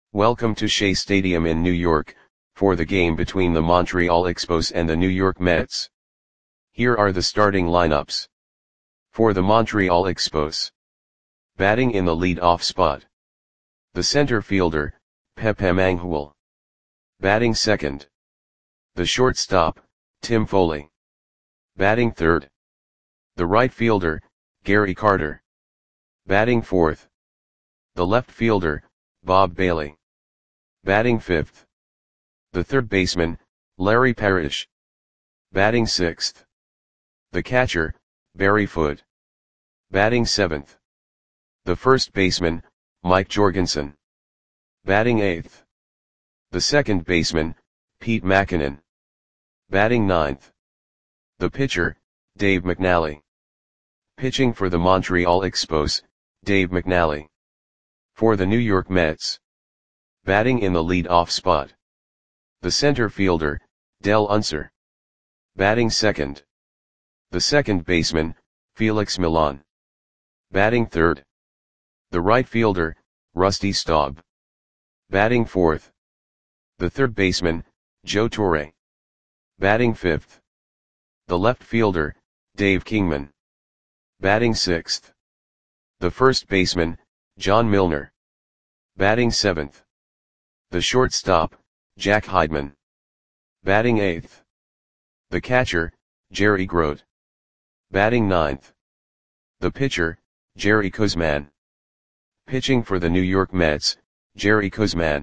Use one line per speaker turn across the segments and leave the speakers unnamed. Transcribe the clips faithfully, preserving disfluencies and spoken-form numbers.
Welcome to Shea Stadium in New York, for the game between the Montreal Expos and the New York Mets. Here are the starting lineups. For the Montreal Expos. Batting in the lead-off spot. The center fielder, Pepe Mangual. Batting second. The shortstop, Tim Foley. Batting third. The right fielder, Gary Carter. Batting fourth. The left fielder, Bob Bailey. Batting fifth. The third baseman, Larry Parrish. Batting sixth. The catcher, Barry Foote. Batting seventh. The first baseman, Mike Jorgensen. Batting eighth. The second baseman, Pete Mackinnon. Batting ninth. The pitcher, Dave McNally. Pitching for the Montreal Expos, Dave McNally. For the New York Mets. Batting in the lead-off spot. The center fielder, Del Unser. Batting second. The second baseman, Felix Millan. Batting third. The right fielder, Rusty Staub. Batting fourth. The third baseman, Joe Torre. Batting fifth. The left fielder, Dave Kingman. Batting sixth. The first baseman, John Milner. Batting seventh. The shortstop, Jack Heidman. Batting eighth. The catcher, Jerry Grote. Batting ninth. The pitcher, Jerry Koosman. Pitching for the New York Mets, Jerry Koosman.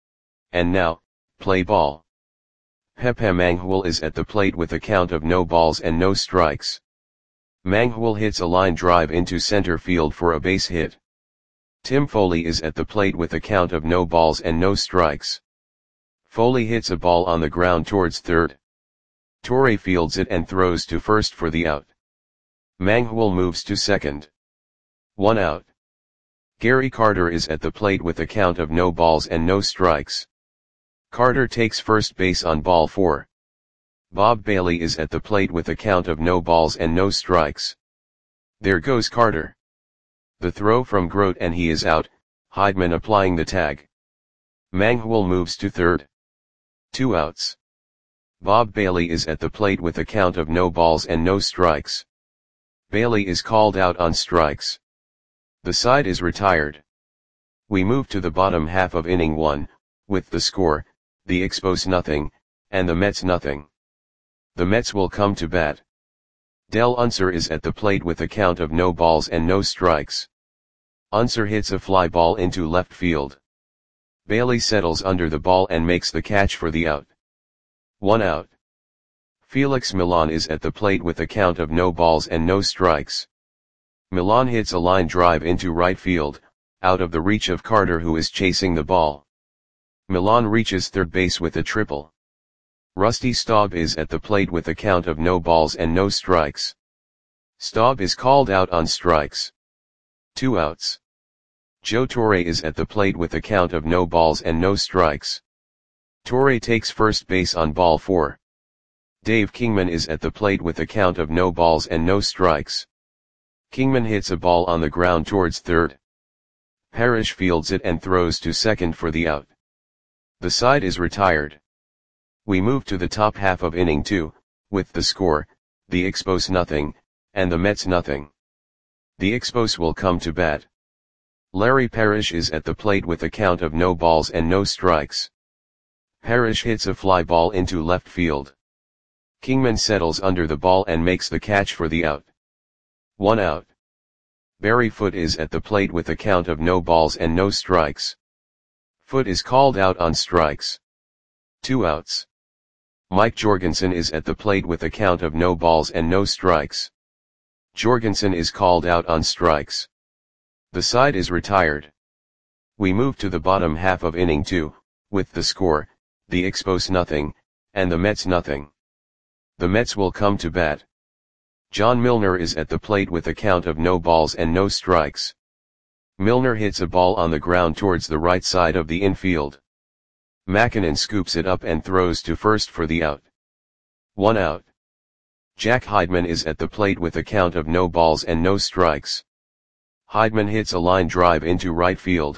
And now, play ball. Pepe Mangual is at the plate with a count of no balls and no strikes. Mangual hits a line drive into center field for a base hit. Tim Foley is at the plate with a count of no balls and no strikes. Foley hits a ball on the ground towards third. Torre fields it and throws to first for the out. Mangual moves to second. One out. Gary Carter is at the plate with a count of no balls and no strikes. Carter takes first base on ball four. Bob Bailey is at the plate with a count of no balls and no strikes. There goes Carter. The throw from Grote and he is out, Heidman applying the tag. Mangual moves to third. Two outs. Bob Bailey is at the plate with a count of no balls and no strikes. Bailey is called out on strikes. The side is retired. We move to the bottom half of inning one, with the score, the Expos nothing, and the Mets nothing. The Mets will come to bat. Del Unser is at the plate with a count of no balls and no strikes. Unser hits a fly ball into left field. Bailey settles under the ball and makes the catch for the out. One out. Felix Millan is at the plate with a count of no balls and no strikes. Millan hits a line drive into right field, out of the reach of Carter who is chasing the ball. Millan reaches third base with a triple. Rusty Staub is at the plate with a count of no balls and no strikes. Staub is called out on strikes. Two outs. Joe Torre is at the plate with a count of no balls and no strikes. Torre takes first base on ball four. Dave Kingman is at the plate with a count of no balls and no strikes. Kingman hits a ball on the ground towards third. Parrish fields it and throws to second for the out. The side is retired. We move to the top half of inning two, with the score, the Expos nothing, and the Mets nothing. The Expos will come to bat. Larry Parrish is at the plate with a count of no balls and no strikes. Parrish hits a fly ball into left field. Kingman settles under the ball and makes the catch for the out. One out. Barry Foote is at the plate with a count of no balls and no strikes. Foote is called out on strikes. Two outs. Mike Jorgensen is at the plate with a count of no balls and no strikes. Jorgensen is called out on strikes. The side is retired. We move to the bottom half of inning two, with the score, the Expos nothing, and the Mets nothing. The Mets will come to bat. John Milner is at the plate with a count of no balls and no strikes. Milner hits a ball on the ground towards the right side of the infield. Mackinnon scoops it up and throws to first for the out. One out. Jack Heidman is at the plate with a count of no balls and no strikes. Heidman hits a line drive into right field,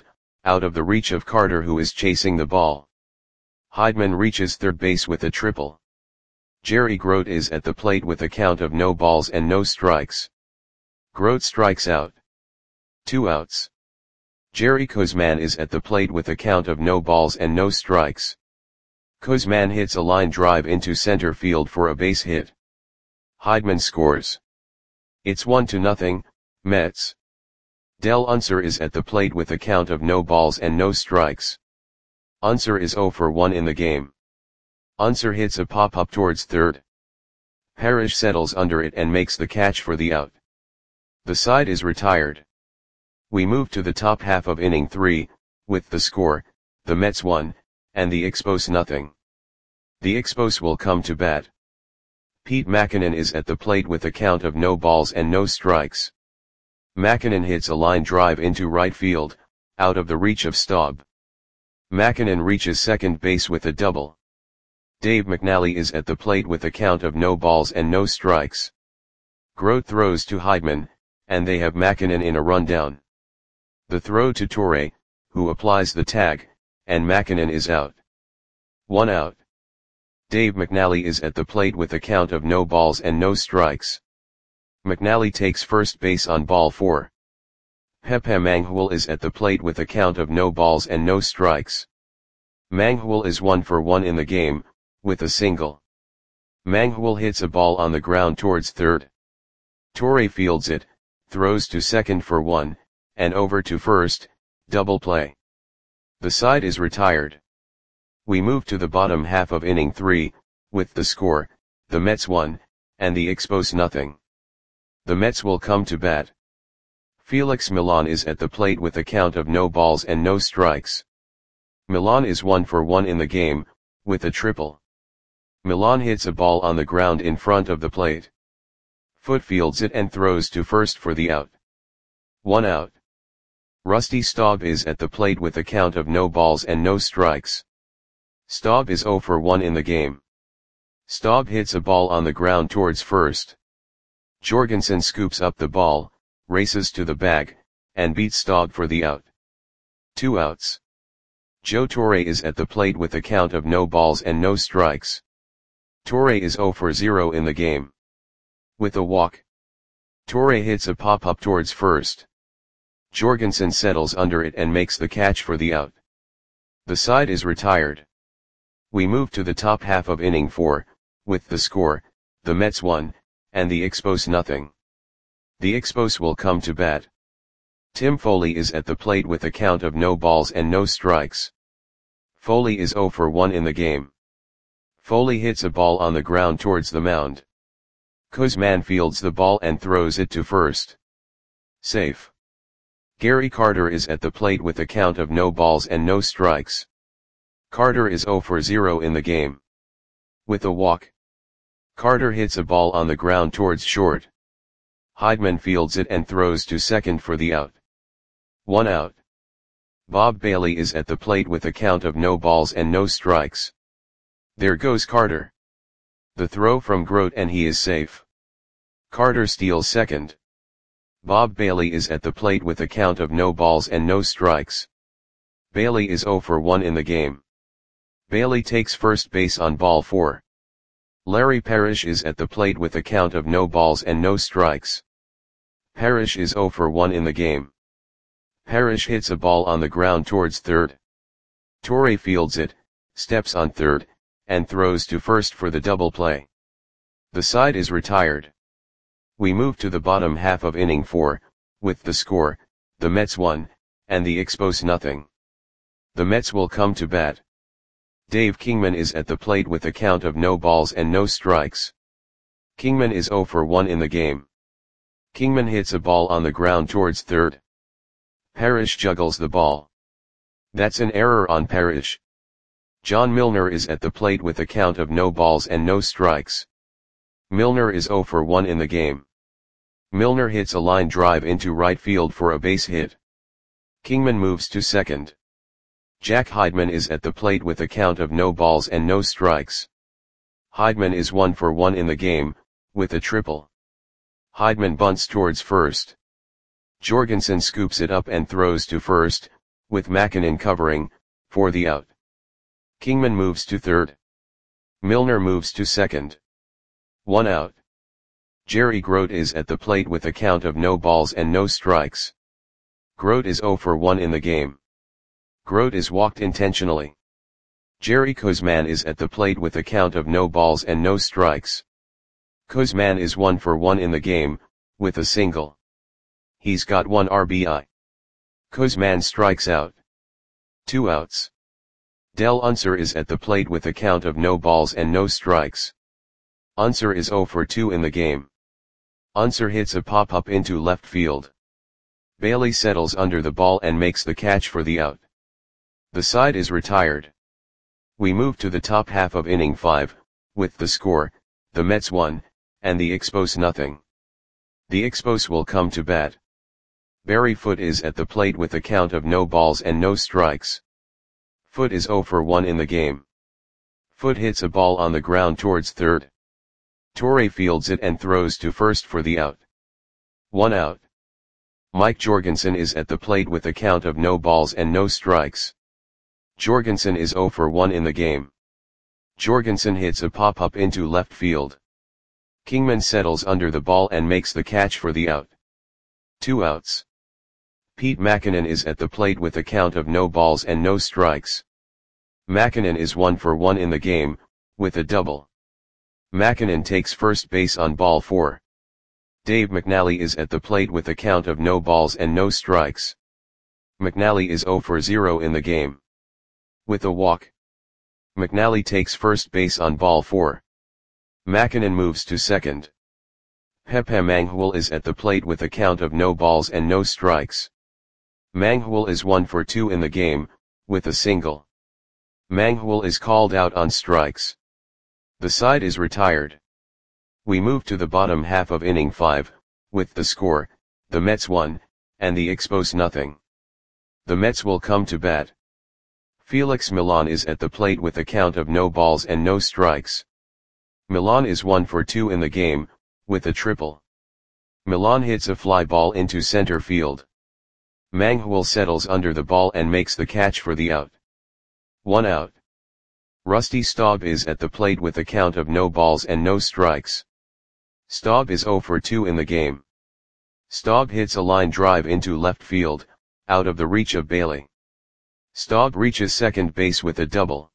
out of the reach of Carter, who is chasing the ball. Heidman reaches third base with a triple. Jerry Grote is at the plate with a count of no balls and no strikes. Grote strikes out. Two outs. Jerry Koosman is at the plate with a count of no balls and no strikes. Koosman hits a line drive into center field for a base hit. Heidman scores. It's one to nothing, Mets. Del Unser is at the plate with a count of no balls and no strikes. Unser is zero for one in the game. Unser hits a pop-up towards third. Parrish settles under it and makes the catch for the out. The side is retired. We move to the top half of inning three, with the score, the Mets one, and the Expos nothing. The Expos will come to bat. Pete Mackinnon is at the plate with a count of no balls and no strikes. Mackinnon hits a line drive into right field, out of the reach of Staub. Mackinnon reaches second base with a double. Dave McNally is at the plate with a count of no balls and no strikes. Grote throws to Heidman, and they have Mackinnon in a rundown. The throw to Torre, who applies the tag, and Mackinnon is out. One out. Dave McNally is at the plate with a count of no balls and no strikes. McNally takes first base on ball four. Pepe Manghul is at the plate with a count of no balls and no strikes. Manghul is one for one in the game, with a single. Manghul hits a ball on the ground towards third. Torre fields it, throws to second for one, and over to first, double play. The side is retired. We move to the bottom half of inning three, with the score, the Mets one, and the Expos nothing. The Mets will come to bat. Felix Millan is at the plate with a count of no balls and no strikes. Millan is one for one in the game, with a triple. Millan hits a ball on the ground in front of the plate. Foot fields it and throws to first for the out. One out. Rusty Staub is at the plate with a count of no balls and no strikes. Staub is zero for one in the game. Staub hits a ball on the ground towards first. Jorgensen scoops up the ball, races to the bag, and beats Staub for the out. Two outs. Joe Torre is at the plate with a count of no balls and no strikes. Torre is zero for zero in the game. With a walk. Torre hits a pop-up towards first. Jorgensen settles under it and makes the catch for the out. The side is retired. We move to the top half of inning four, with the score, the Mets one, and the Expos nothing. The Expos will come to bat. Tim Foley is at the plate with a count of no balls and no strikes. Foley is zero for one in the game. Foley hits a ball on the ground towards the mound. Koosman fields the ball and throws it to first. Safe. Gary Carter is at the plate with a count of no balls and no strikes. Carter is zero for zero in the game. With a walk. Carter hits a ball on the ground towards short. Heidman fields it and throws to second for the out. One out. Bob Bailey is at the plate with a count of no balls and no strikes. There goes Carter. The throw from Grote and he is safe. Carter steals second. Bob Bailey is at the plate with a count of no balls and no strikes. Bailey is zero for one in the game. Bailey takes first base on ball four. Larry Parrish is at the plate with a count of no balls and no strikes. Parrish is zero for one in the game. Parrish hits a ball on the ground towards third. Torre fields it, steps on third, and throws to first for the double play. The side is retired. We move to the bottom half of inning four, with the score, the Mets one, and the Expos nothing. The Mets will come to bat. Dave Kingman is at the plate with a count of no balls and no strikes. Kingman is zero for one in the game. Kingman hits a ball on the ground towards third. Parrish juggles the ball. That's an error on Parrish. John Milner is at the plate with a count of no balls and no strikes. Milner is zero for one in the game. Milner hits a line drive into right field for a base hit. Kingman moves to second. Jack Heidman is at the plate with a count of no balls and no strikes. Heidman is one for one in the game, with a triple. Heidman bunts towards first. Jorgensen scoops it up and throws to first, with Mackinnon covering, for the out. Kingman moves to third. Milner moves to second. One out. Jerry Grote is at the plate with a count of no balls and no strikes. Grote is zero for one in the game. Grote is walked intentionally. Jerry Koosman is at the plate with a count of no balls and no strikes. Koosman is one for one in the game, with a single. He's got one R B I. Koosman strikes out. Two outs. Del Unser is at the plate with a count of no balls and no strikes. Unser is zero for two in the game. Unser hits a pop-up into left field. Bailey settles under the ball and makes the catch for the out. The side is retired. We move to the top half of inning five, with the score, the Mets one, and the Expos nothing. The Expos will come to bat. Barry Foote is at the plate with a count of no balls and no strikes. Foote is zero for one in the game. Foote hits a ball on the ground towards third. Torre fields it and throws to first for the out. One out. Mike Jorgensen is at the plate with a count of no balls and no strikes. Jorgensen is zero for one in the game. Jorgensen hits a pop-up into left field. Kingman settles under the ball and makes the catch for the out. Two outs. Pete Mackinnon is at the plate with a count of no balls and no strikes. Mackinnon is one for one in the game, with a double. Mackinnon takes first base on ball four. Dave McNally is at the plate with a count of no balls and no strikes. McNally is zero for zero in the game. With a walk. McNally takes first base on ball four. Mackinnon moves to second. Pepe Manghul is at the plate with a count of no balls and no strikes. Manghul is one for two in the game, with a single. Manghul is called out on strikes. The side is retired. We move to the bottom half of inning five, with the score, the Mets one, and the Expos nothing. The Mets will come to bat. Felix Millan is at the plate with a count of no balls and no strikes. Millan is one for two in the game, with a triple. Millan hits a fly ball into center field. Manghul settles under the ball and makes the catch for the out. One out. Rusty Staub is at the plate with a count of no balls and no strikes. Staub is zero for two in the game. Staub hits a line drive into left field, out of the reach of Bailey. Staub reaches second base with a double.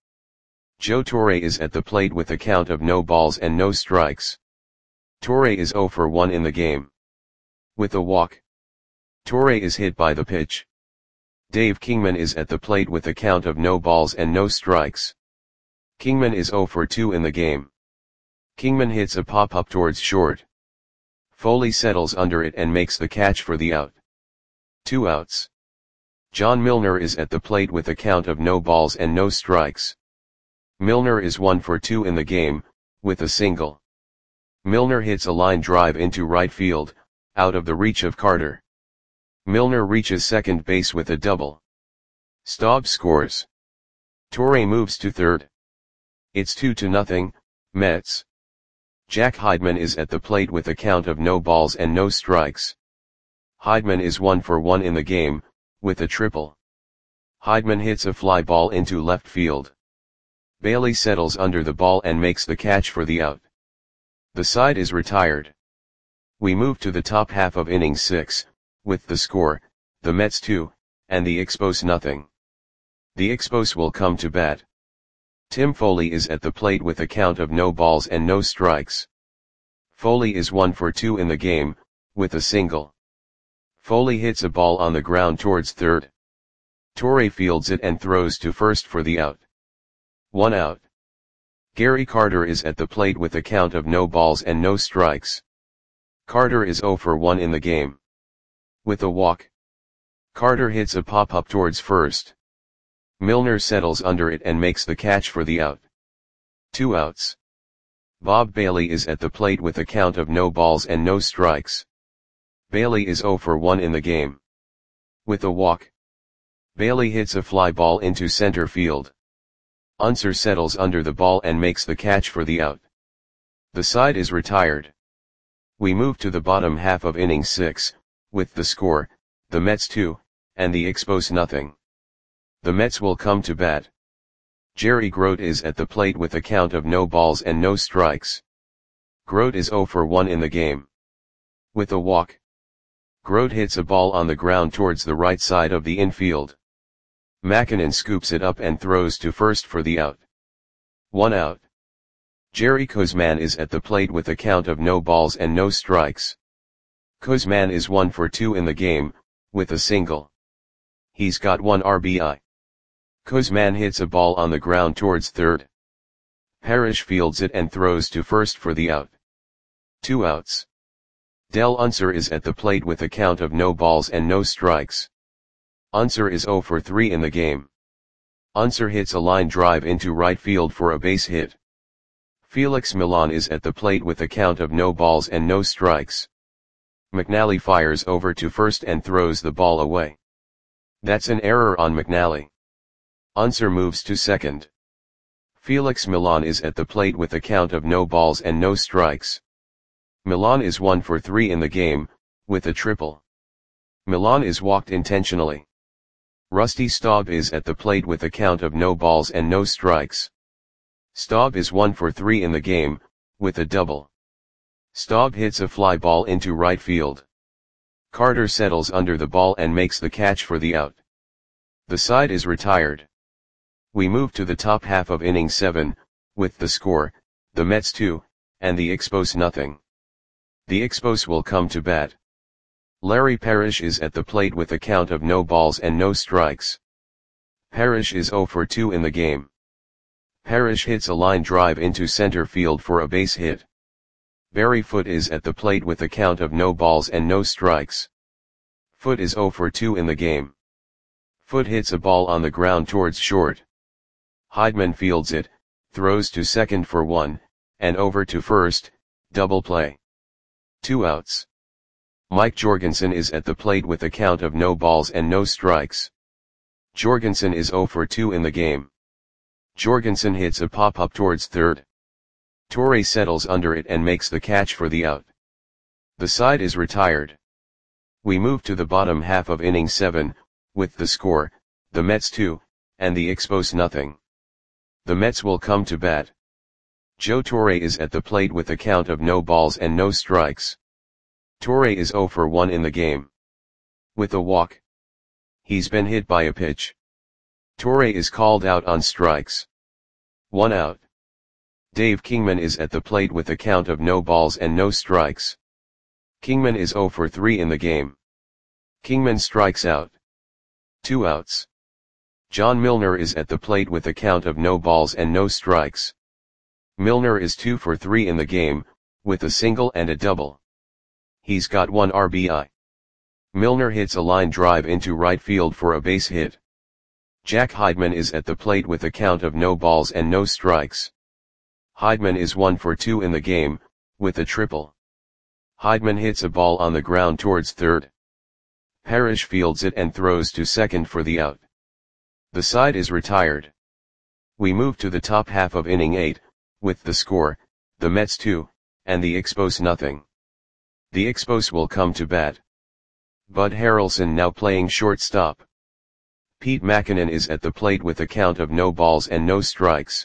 Joe Torre is at the plate with a count of no balls and no strikes. Torre is zero for one in the game. With a walk. Torre is hit by the pitch. Dave Kingman is at the plate with a count of no balls and no strikes. Kingman is zero for two in the game. Kingman hits a pop-up towards short. Foley settles under it and makes the catch for the out. Two outs. John Milner is at the plate with a count of no balls and no strikes. Milner is one for two in the game, with a single. Milner hits a line drive into right field, out of the reach of Carter. Milner reaches second base with a double. Staub scores. Torre moves to third. It's two to nothing, Mets. Jack Heidman is at the plate with a count of no balls and no strikes. Heidman is one for one in the game, with a triple. Heidman hits a fly ball into left field. Bailey settles under the ball and makes the catch for the out. The side is retired. We move to the top half of inning six, with the score, the Mets two, and the Expos nothing. The Expos will come to bat. Tim Foley is at the plate with a count of no balls and no strikes. Foley is one for two in the game, with a single. Foley hits a ball on the ground towards third. Torre fields it and throws to first for the out. One out. Gary Carter is at the plate with a count of no balls and no strikes. Carter is zero for one in the game. With a walk. Carter hits a pop-up towards first. Milner settles under it and makes the catch for the out. Two outs. Bob Bailey is at the plate with a count of no balls and no strikes. Bailey is zero for one in the game. With a walk. Bailey hits a fly ball into center field. Unser settles under the ball and makes the catch for the out. The side is retired. We move to the bottom half of inning six, with the score, the Mets two, and the Expos nothing. The Mets will come to bat. Jerry Grote is at the plate with a count of no balls and no strikes. Grote is zero for one in the game. With a walk, Grote hits a ball on the ground towards the right side of the infield. Makinen scoops it up and throws to first for the out. One out. Jerry Koosman is at the plate with a count of no balls and no strikes. Koosman is one for two in the game, with a single. He's got one R B I. Koosman hits a ball on the ground towards third. Parrish fields it and throws to first for the out. Two outs. Del Unser is at the plate with a count of no balls and no strikes. Unser is zero for three in the game. Unser hits a line drive into right field for a base hit. Felix Millan is at the plate with a count of no balls and no strikes. McNally fires over to first and throws the ball away. That's an error on McNally. Unser moves to second. Felix Millan is at the plate with a count of no balls and no strikes. Millan is one for three in the game, with a triple. Millan is walked intentionally. Rusty Staub is at the plate with a count of no balls and no strikes. Staub is one for three in the game, with a double. Staub hits a fly ball into right field. Carter settles under the ball and makes the catch for the out. The side is retired. We move to the top half of inning seven, with the score, the Mets two, and the Expos nothing. The Expos will come to bat. Larry Parrish is at the plate with a count of no balls and no strikes. Parrish is zero for two in the game. Parrish hits a line drive into center field for a base hit. Barry Foote is at the plate with a count of no balls and no strikes. Foote is zero for two in the game. Foote hits a ball on the ground towards short. Heidman fields it, throws to second for one, and over to first, double play. Two outs. Mike Jorgensen is at the plate with a count of no balls and no strikes. Jorgensen is zero for two in the game. Jorgensen hits a pop-up towards third. Torre settles under it and makes the catch for the out. The side is retired. We move to the bottom half of inning seven, with the score, the Mets two, and the Expos nothing. The Mets will come to bat. Joe Torre is at the plate with a count of no balls and no strikes. Torre is zero for one in the game. With a walk. He's been hit by a pitch. Torre is called out on strikes. One out. Dave Kingman is at the plate with a count of no balls and no strikes. Kingman is zero for three in the game. Kingman strikes out. Two outs. John Milner is at the plate with a count of no balls and no strikes. Milner is two for three in the game, with a single and a double. He's got one R B I. Milner hits a line drive into right field for a base hit. Jack Heidman is at the plate with a count of no balls and no strikes. Heidman is one for two in the game, with a triple. Heidman hits a ball on the ground towards third. Parrish fields it and throws to second for the out. The side is retired. We move to the top half of inning eight, with the score, the Mets two, and the Expos nothing. The Expos will come to bat. Bud Harrelson now playing shortstop. Pete Makinen is at the plate with a count of no balls and no strikes.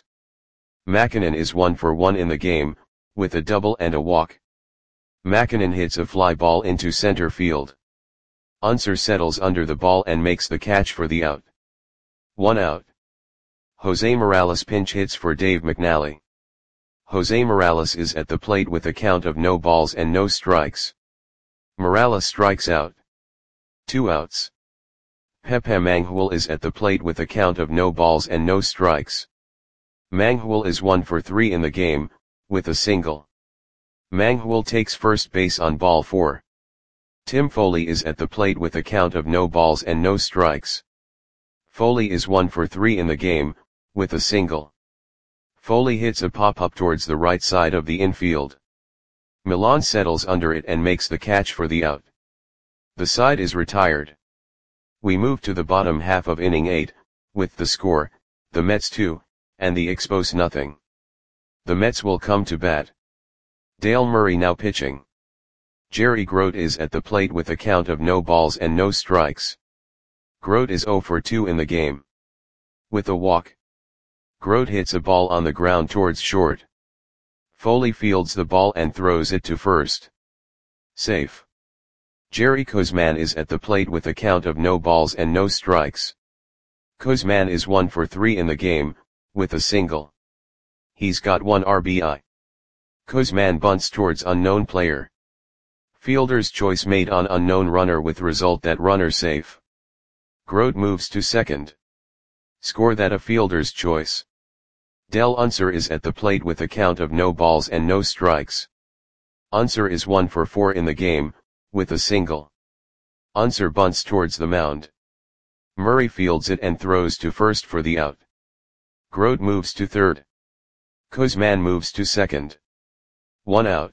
Makinen is one for one in the game, with a double and a walk. Makinen hits a fly ball into center field. Unser settles under the ball and makes the catch for the out. One out. Jose Morales pinch hits for Dave McNally. Jose Morales is at the plate with a count of no balls and no strikes. Morales strikes out. Two outs. Pepe Manghul is at the plate with a count of no balls and no strikes. Manghul is one for three in the game, with a single. Manghul takes first base on ball four. Tim Foley is at the plate with a count of no balls and no strikes. Foley is one for three in the game, with a single. Foley hits a pop-up towards the right side of the infield. Millan settles under it and makes the catch for the out. The side is retired. We move to the bottom half of inning eight, with the score, the Mets two, and the Expos nothing. The Mets will come to bat. Dale Murray now pitching. Jerry Grote is at the plate with a count of no balls and no strikes. Grote is zero for two in the game. With a walk. Grote hits a ball on the ground towards short. Foley fields the ball and throws it to first. Safe. Jerry Koosman is at the plate with a count of no balls and no strikes. Koosman is one for three in the game, with a single. He's got one R B I. Koosman bunts towards unknown player. Fielder's choice made on unknown runner with result that runner safe. Grote moves to second. Score that a fielder's choice. Del Unser is at the plate with a count of no balls and no strikes. Unser is one for four in the game, with a single. Unser bunts towards the mound. Murray fields it and throws to first for the out. Grote moves to third. Koosman moves to second. One out.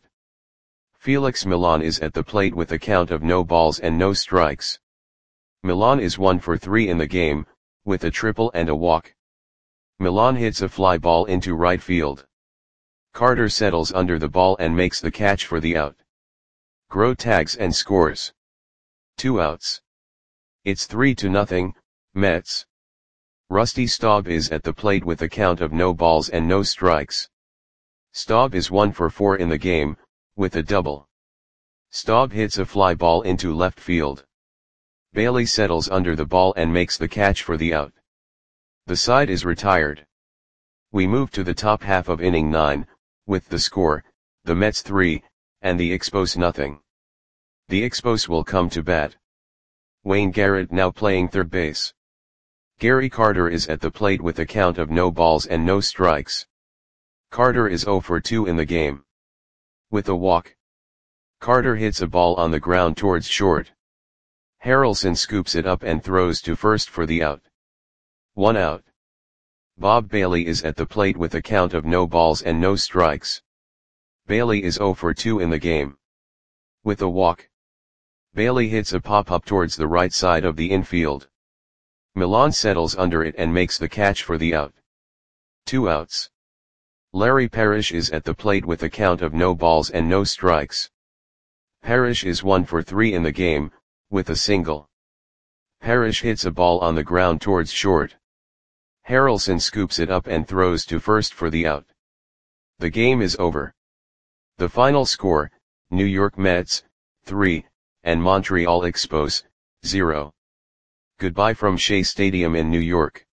Felix Millan is at the plate with a count of no balls and no strikes. Millan is one for three in the game, with a triple and a walk. Millan hits a fly ball into right field. Carter settles under the ball and makes the catch for the out. Grote tags and scores. Two outs. It's three to nothing, Mets. Rusty Staub is at the plate with a count of no balls and no strikes. Staub is one for four in the game, with a double. Staub hits a fly ball into left field. Bailey settles under the ball and makes the catch for the out. The side is retired. We move to the top half of inning nine, with the score, the Mets three, and the Expos nothing. The Expos will come to bat. Wayne Garrett now playing third base. Gary Carter is at the plate with a count of no balls and no strikes. Carter is zero for two in the game. With a walk. Carter hits a ball on the ground towards short. Harrelson scoops it up and throws to first for the out. One out. Bob Bailey is at the plate with a count of no balls and no strikes. Bailey is zero for two in the game. With a walk. Bailey hits a pop-up towards the right side of the infield. Millan settles under it and makes the catch for the out. Two outs. Larry Parrish is at the plate with a count of no balls and no strikes. Parrish is one for three in the game, with a single. Parrish hits a ball on the ground towards short. Harrelson scoops it up and throws to first for the out. The game is over. The final score, New York Mets, three, and Montreal Expos, zero. Goodbye from Shea Stadium in New York.